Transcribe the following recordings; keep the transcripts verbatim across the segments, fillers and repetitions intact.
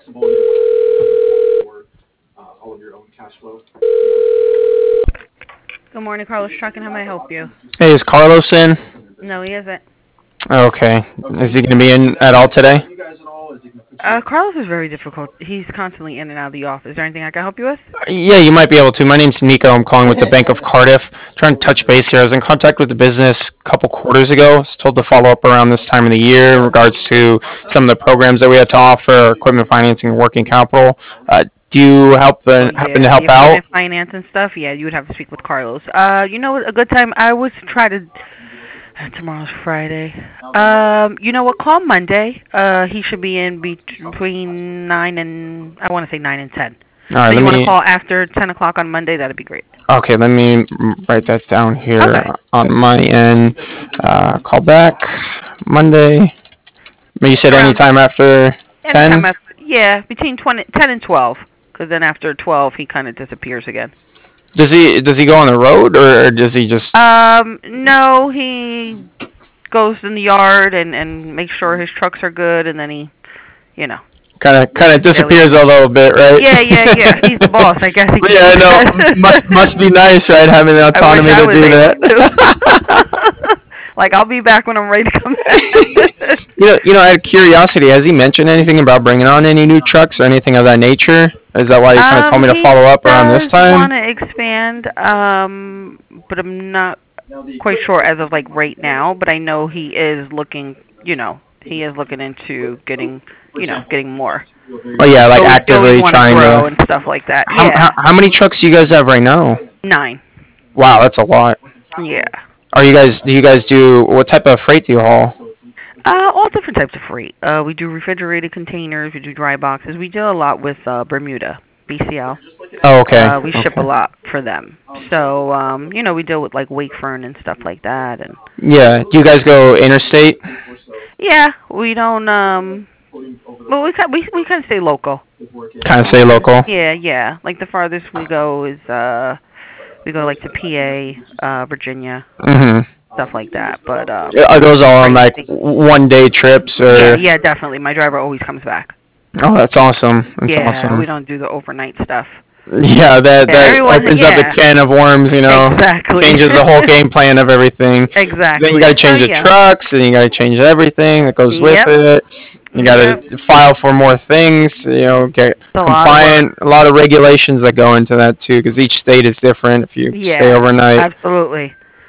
Good morning, Carlos Trucking. How may I help you? Hey, is Carlos in? No, he isn't. Okay. Is he going to be in at all today? Uh, Carlos is very difficult. He's constantly in and out of the office. Is there anything I can help you with? Yeah, you might be able to. My name's Nico. I'm calling with the Bank of Cardiff. Trying to touch base here. I was in contact with the business a couple quarters ago. I was told to follow up around this time of the year in regards to some of the programs that we had to offer, equipment financing, and working capital. Uh, do you help Oh uh, happen yeah, to the help out? equipment finance and stuff. Yeah, you would have to speak with Carlos. Uh, you know what? A good time. I always try to. Tomorrow's Friday. Um, you know what? Call Monday. Uh, he should be in between nine and I want to say nine and ten. All right, So let you want to me. call after ten o'clock on Monday? That'd be great. Okay, let me write that down here Okay. on my end. Uh, call back Monday. You said Around anytime after ten? anytime after. Yeah, between twenty, ten and twelve. Because then after twelve, he kind of disappears again. Does he does he go on the road or does he just? Um, no, he goes in the yard and and makes sure his trucks are good, and then he, you know, Kind of kind does of his daily. disappears a little bit, right? Yeah, yeah, yeah. He's the boss. I guess he But can yeah, do no, that. must must be nice, right? Having the I wish autonomy I to was do able that. to. Like, I'll be back when I'm ready to come back. you know, you know, out of curiosity, has he mentioned anything about bringing on any new trucks or anything of that nature? Is that why you kind of told Um, me to he follow up around this does time? want to expand, um, but I'm not quite sure as of like right now. But I know he is looking, you know, he is looking into getting, you know, getting more. Oh yeah, like So we always actively want to trying grow to. and stuff like that. How, how Yeah, how many trucks do you guys have right now? nine. Wow, that's a lot. Yeah. Are you guys? Do you guys do what type of freight do you haul? Uh, all different types of freight. Uh, we do refrigerated containers. We do dry boxes. We do a lot with uh, Bermuda, B C L. Oh, okay, Uh, we ship a okay. lot for them. So, um, you know, we deal with like Wakefern and stuff like that. And Yeah. Do you guys go interstate? yeah, we don't. Um, well, we kind we we kind of stay local. Kind of stay local. Yeah, yeah. Like the farthest we go is uh, we go like to P A, uh, Virginia, Mhm. stuff like that. But um, Are those all on like crazy. one day trips Yeah, or? yeah, definitely. My driver always comes back. Oh, that's awesome. That's Yeah, we awesome. don't do the overnight stuff. Yeah, that Yeah, that everyone. opens up a Yeah, can of worms, you know. exactly. Changes the whole game plan of everything. Then you Exactly. got to So change the yeah. trucks, and you got to change everything that goes with Yep. it. You got Yep. to file for more things, you know, get It's a lot of work. compliant. A lot of regulations that go into that too, because each state is different. If you stay Yeah, overnight. absolutely.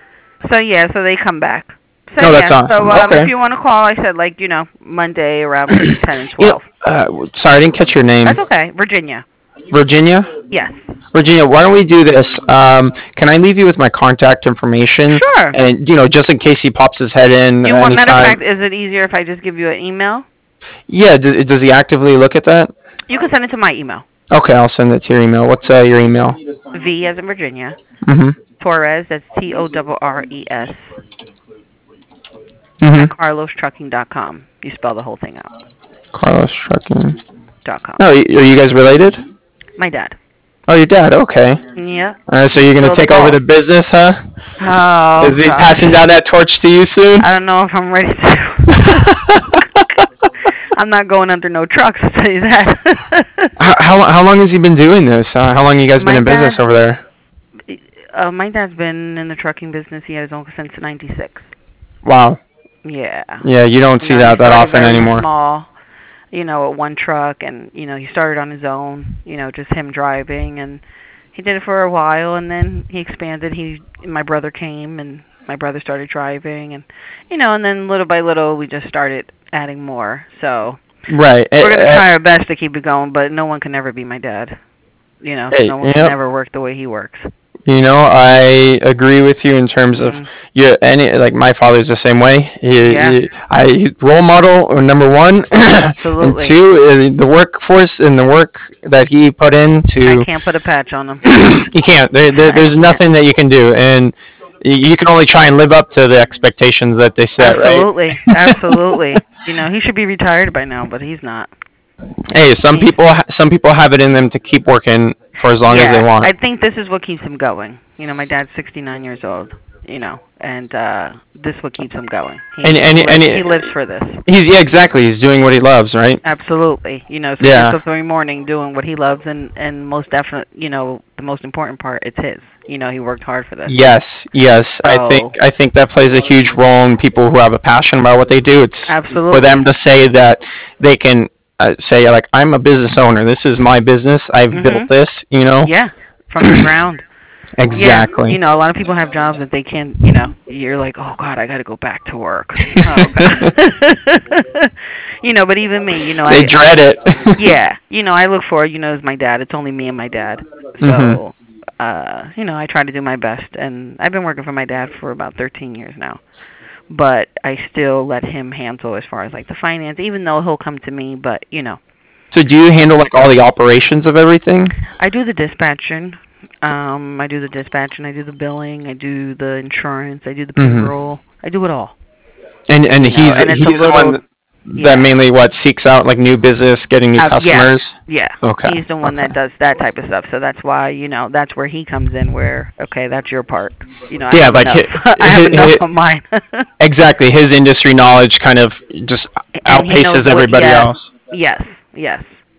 So yeah, so they come back. So Oh, that's yeah, so awesome. um, if Okay. you want to call, I said like you know Monday around between ten and You know, twelve. uh, sorry, I didn't catch your name. That's okay. Virginia. Virginia. Yes. Virginia, why don't we do this? Um, can I leave you with my contact information? Sure. And, you know, just in case he pops his head in You want? Matter of anytime. fact, is it easier if I just give you an email? Yeah, d- does he actively look at that? You can send it to my email. Okay, I'll send it to your email. What's uh, your email? V as in Virginia. Mm-hmm. Torres. That's T O R R E S. At Mm-hmm. carlos trucking dot com. You spell the whole thing out. Carlos Trucking. Dot com. Oh, y- are you guys related? My dad. Oh, your dad. Okay. Yeah. Uh, so you're gonna Still the take over boss. the business, huh? Oh Is he passing gosh. down that torch to you soon? I don't know if I'm ready to. I'm not going under no trucks, I'll tell you that. how, how how long has he been doing this? Uh, how long you guys been My in business dad, over there? uh, my dad's been in the trucking business. He had his own since ninety-six. Wow. Yeah. Yeah, you don't You see know, he that that started often very anymore. small, you know, at one truck, and, you know, he started on his own, you know, just him driving, and he did it for a while, and then he expanded. He, my brother came, and my brother started driving, and, you know, and then little by little, we just started adding more, so Right. we're going to Eh, try our best to keep it going, but no one can ever be my dad. You know, eh, no one eh, can yep. ever work the way he works. You know, I agree with you in terms of Mm. you. Any like my father's the same way. He, Yeah, he I he- role model uh, number one, and absolutely. two uh, the workforce and the work that he put in I to. can't put a patch on him. You can't. There, there, I there's can't. nothing that you can do, and y- you can only try and live up to the expectations that they set, right? Absolutely, absolutely. You know, he should be retired by now, but he's not. Hey, some He, people, ha- some people have it in them to keep working for as long as they yeah, want. I think this is what keeps him going. You know, my dad's sixty-nine years old. you know, and uh this what keeps him going. He And he and lives and he it, lives for this. he's yeah, exactly. He's doing what he loves, right? Absolutely. You know, so he gets Yeah. up every morning doing what he loves, and and most definite, you know, the most important part, it's his. You know, he worked hard for this. Yes, yes. I think So, I think that plays a huge role in people who have a passion about what they do. It's for them absolutely. to say that they can uh, say like I'm a business owner. This is my business. I've built Mhm. this. You know. Yeah, from the ground. Yeah, Exactly. you know, a lot of people have jobs that they can't, you know, you're like, "Oh god, I got to go back to work." Oh god. You know, but even me, you know, They I I dread it. yeah, you know, I look for, you know, as my dad. It's only me and my dad. Mhm. So, uh, you know, I try to do my best, and I've been working for my dad for about thirteen years now. But I still let him handle as far as like the finance, even though he'll come to me, but, you know, So do you stuff handle like like all that. the operations of everything? I do the dispatching. Um, I do the dispatching, I do the billing, I do the insurance, I do the Mhm. payroll. I do it all. And and You know, he's and it's a he's the little one that yeah. mainly what seeks out like new business, getting new Uh, yes, customers. yeah. Okay. He's the one Okay. that does that type of stuff. So that's why, you know, that's where he comes in where, okay, that's your part. You know, I Yeah, have like enough. his, I have enough his, of mine. exactly his industry knowledge kind of just And he knows outpaces what, everybody yes, else. yes, yes.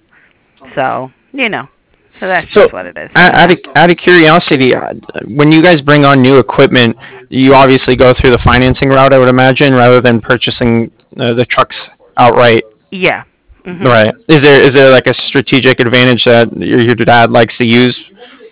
So, you know, so that's So, just what it is. out of, out of curiosity, uh, when you guys bring on new equipment, you obviously go through the financing route, I would imagine, rather than purchasing uh, the trucks outright. Yeah. Mhm. Right. Is there is there like a strategic advantage that your, your dad likes to use?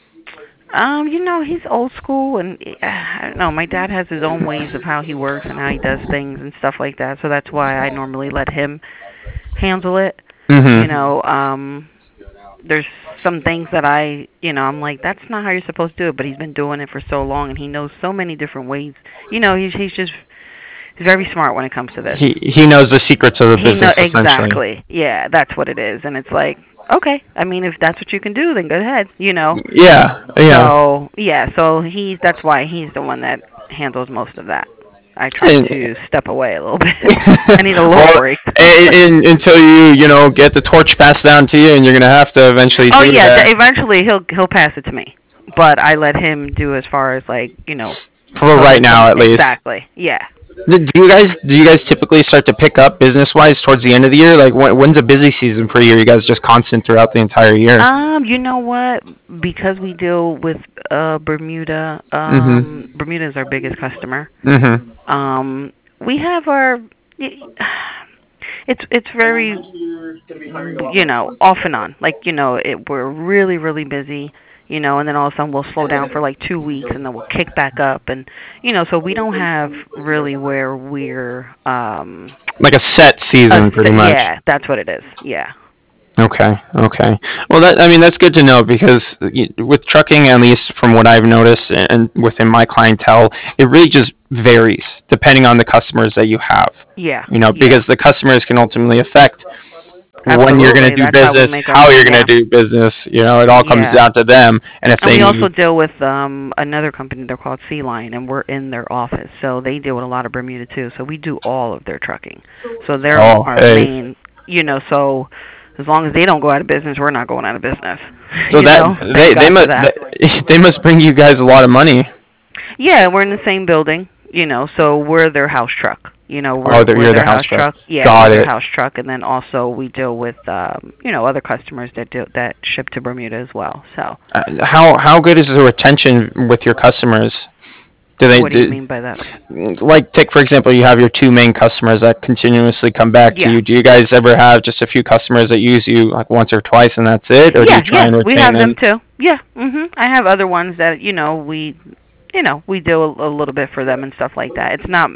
Um, you know, he's old school, and uh, I don't know. My dad has his own ways of how he works and how he does things and stuff like that. So that's why I normally let him handle it. You Mm-hmm. know, um, there's some things that I, you know, I'm like, that's not how you're supposed to do it. But he's been doing it for so long, and he knows so many different ways. You know, he's he's just he's very smart when it comes to this. He he knows the secrets of the He know business essentially. exactly. Yeah, that's what it is, and it's like, okay. I mean, if that's what you can do, then go ahead. You know. Yeah, yeah. So yeah, so he's that's why he's the one that handles most of that. I try And, to step away a little bit. I need a little well, break. and, and, until you you know get the torch passed down to you, and you're gonna have to eventually Oh do yeah, that. th- eventually he'll he'll pass it to me, but I let him do as far as like you know For till right there's now, some at least. exactly yeah. Do you guys do you guys typically start to pick up business wise towards the end of the year? Like when, when's a busy season for you? Are you guys just constant throughout the entire year? Um, you know what? Because we deal with uh Bermuda, um Mhm. Bermuda is our biggest customer. Mhm. Um, we have our it's it's very you know off and on. Like you know, it we're really really busy. You know, and then all of a sudden we'll slow down for like two weeks, and then we'll kick back up, and you know, so we don't have really where we're um Like a set a season, pretty much. yeah, that's what it is. Yeah, Okay, okay. Well, that I mean that's good to know because y- with trucking, at least from what I've noticed and within my clientele, it really just varies depending on the customers that you have. yeah, You know, yeah, because the customers can ultimately affect when you're going to absolutely. do That's how we business, make our how you're money. going to Yeah, do business. You know, it all comes yeah. down to them. And if And they we also need, deal with um another company. They're called Sea Line, and we're in their office, so they deal with a lot of Bermuda too. So we do all of their trucking. So they're oh, our hey, main, you know. So as long as they don't go out of business, we're not going out of business. so You that know, they thank they God for must that. they must bring you guys a lot of money. Yeah, we're in the same building, you know. So we're their house truck. You know, Oh, we're they're, we're you're the their house house truck. truck. Yeah, we're Got their it. house truck, and then also we deal with um, you know other customers that do that ship to Bermuda as well. So Uh, how how good is the retention with your customers? Do they what do you do, mean by that? like take for example, you have your two main customers that continuously come back to Yeah. you. Do you guys ever have just a few customers that use you like once or twice and that's it, or do you Yeah, try yeah, and we retain have them them? too. Yeah, mhm. I have other ones that you know we, you know, we do a, a little bit for them and stuff like that. It's not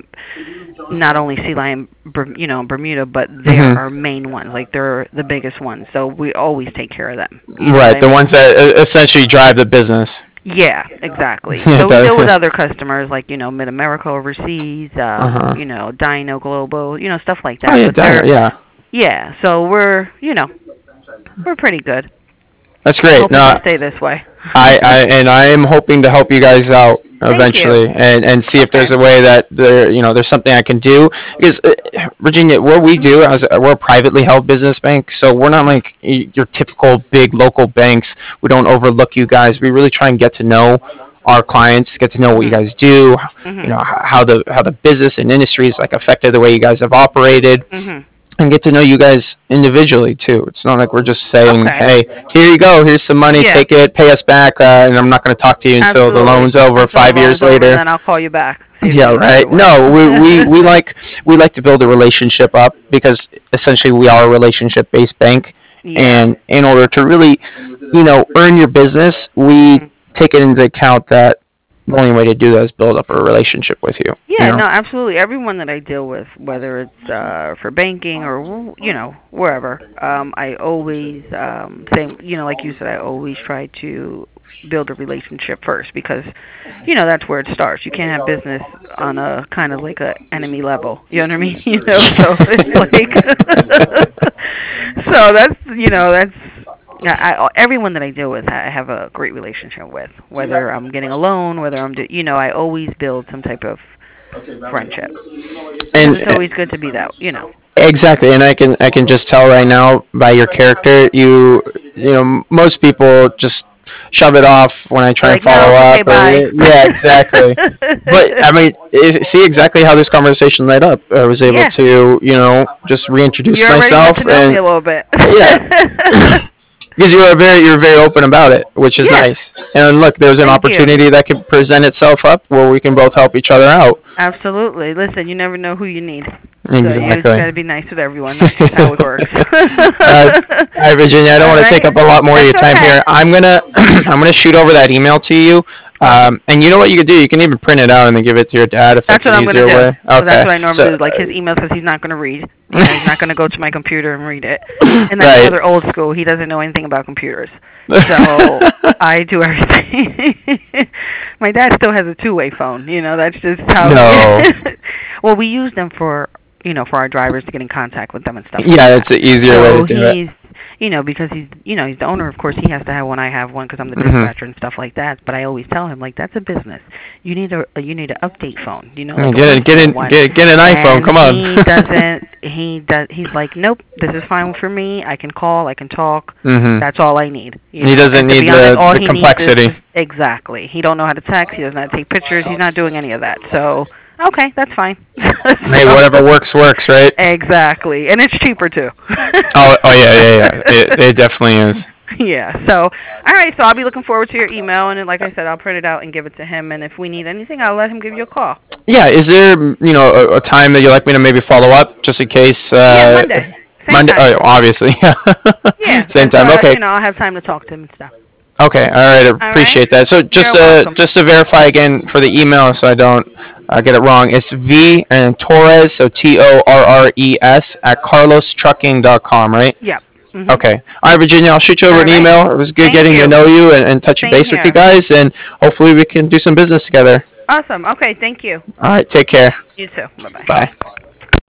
not only Sea Lion, Ber- you know, Bermuda, but they're Hmm. our main ones. Like they're the biggest ones, so we always take care of them. You know what Right, I the mean? ones that uh, essentially drive the business. Yeah, exactly. Yeah, So we deal with that, other customers like you know Mid America overseas, uh um, huh. you know Dino Global, you know stuff like Oh that. yeah, But Dino, they're yeah, yeah, so we're you know we're pretty good. that's I'm great. hoping to No, stay this way. I, I and I am hoping to help you guys out Thank you. eventually, and and see if Okay. there's a way that there you know there's something I can do because uh, Virginia, what we do as a, we're a privately held business bank, so we're not like y- your typical big local banks. We don't overlook you guys. We really try and get to know our clients, get to know what you Mhm. guys do, you know, Mhm. h- how the how the business and industry is like affected the way you guys have operated, Mhm. and get to know you guys individually too. It's not like we're just saying, Okay. "Hey, here you go. Here's some money. Yeah. Take it. Pay us back," uh, and I'm not going to talk to you until the Absolutely. loan's over Until the five years loan's over, and later. then I'll call you back. See if you Yeah, need another right. one. No, we, we, we like we like to build a relationship up because essentially we are a relationship based bank, Yeah. and in order to really, you know, earn your business, we Mhm. take it into account that the only way to do that is build up a relationship with you. You Yeah, know. no, absolutely. Everyone that I deal with, whether it's uh for banking or wh- you know wherever, um, I always um same you know like you said, I always try to build a relationship first because you know that's where it starts. You can't have business on a kind of like a enemy level. You know what I mean? You know, so it's like so that's you know that's yeah, I, everyone that I deal with, I have a great relationship with. Whether I'm getting a loan, whether I'm, do, you know, I always build some type of friendship because And it's always good to be that, you know. exactly, and I can I can just tell right now by your character, you you know m- most people just shove it off when I try They're and like, no, follow it's okay, up, or bye. yeah, exactly. But I mean, i- see exactly how this conversation led up. I was able Yeah, to you know just you reintroduce already got myself, to know me and a little bit. yeah. Because you are very you're very open about it, which is Yeah, nice. And look, there's an thank you. opportunity that could present itself up where we can both help each other out. Absolutely. Listen, you never know who you need. So you just Exactly. got to be nice with everyone. That's just how it works. uh, all right, Virginia. I don't All want to take right. up a lot more of That's your time okay. here. I'm gonna I'm gonna shoot over that email to you. Awesome. Um, and you know what you could do? You can even print it out and then give it to your dad if That's that's what an I'm gonna easier do. way. So that's Okay. what I normally So. do. Like his emails, because he's not gonna read. You know, he's not gonna go to my computer and read it. And that's Right. another old school. He doesn't know anything about computers. So I do everything. My dad still has a two-way phone. You know, that's just how. No. Well, we use them for you know for our drivers to get in contact with them and stuff like Yeah, that. it's an easier way to So do it. he's you know because he's you know he's the owner. Of course, he has to have one. I have one because I'm the Mhm. dispatcher and stuff like that. But I always tell him like that's a business. You need a you need an update phone. You know, Yeah, like a Get it, get personal in, one. get get an iPhone. And Come on. he doesn't. He does. He's like, nope. This is fine for me. I can call. I can talk. Mhm. That's all I need. You He know, doesn't and to need be honest, the all the he needs is complexity. just exactly. He don't know how to text. He doesn't know how to take pictures. He's not doing any of that. So okay, that's fine. Hey, whatever So works works, right? exactly, and it's cheaper too. Oh, oh yeah, yeah, yeah. It, it definitely is. Yeah. So, all right. So I'll be looking forward to your email, and then, like I said, I'll print it out and give it to him. And if we need anything, I'll let him give you a call. Yeah, is there you know a, a time that you'd like me to maybe follow up just in case? Yeah, Uh, Monday, same Monday. time. Oh, obviously. Yeah, Same because time. uh, Okay. you know I'll have time to talk to him and stuff. Okay. All right. All right. Appreciate that. So just You're to welcome. just to verify again for the email, so I don't uh, get it wrong, it's V and Torres, so T O R R E S at carlos trucking dot com, right? Yep. Mhm. Okay. All right, Virginia. I'll shoot you over All an right. email. It was good Thank getting to you. know you and, and touching Same base with you here. guys, and hopefully we can do some business together. Awesome. Okay. Thank you. All right. Take care. You too. Bye bye. Bye.